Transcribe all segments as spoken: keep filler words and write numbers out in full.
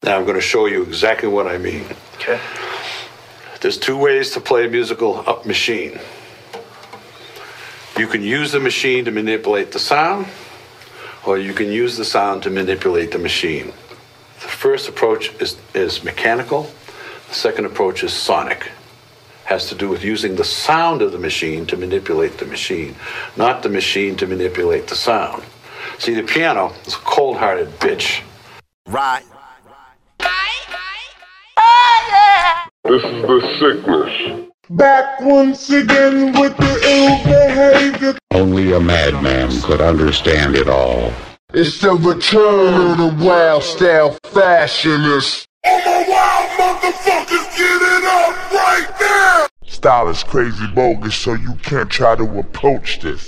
Now I'm going to show you exactly what I mean. Okay. There's two ways to play a musical up machine. You can use the machine to manipulate the sound, or you can use the sound to manipulate the machine. The first approach is, is mechanical. The second approach is sonic. Has to do with using the sound of the machine to manipulate the machine, not the machine to manipulate the sound. See, the piano is a cold-hearted bitch. Right. This is the sickness. Back once again with the ill behavior. Only a madman could understand it all. It's the return of the wild style fashionist. All my wild motherfuckers, get it up right now! Style is crazy bogus, so you can't try to approach this.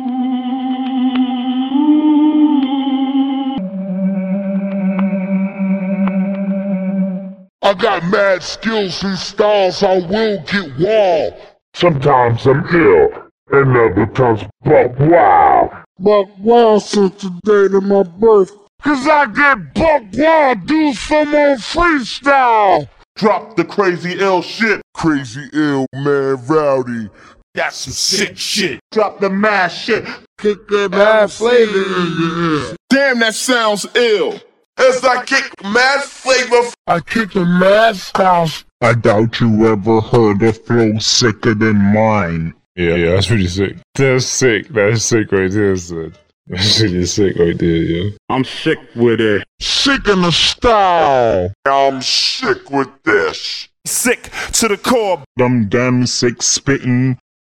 I got mad skills and styles, I will get wild. Sometimes I'm ill, and other times buck wild. Buck wild since the date of my birth. Cause I get buck wild, do some more freestyle. Drop the crazy ill shit. Crazy ill, man, rowdy. That's some sick shit. Drop the mad shit. Kick that mad flavor in your ear. Damn, that sounds ill. As I kick mad flavor. I kick a mad styles. I doubt you ever heard a flow sicker than mine. Yeah, yeah, that's pretty sick. That's sick. That's sick right there, son. That's really sick right there, yeah. I'm sick with it. Sick in the style. I'm sick with this. Sick to the core. I'm damn sick spitting.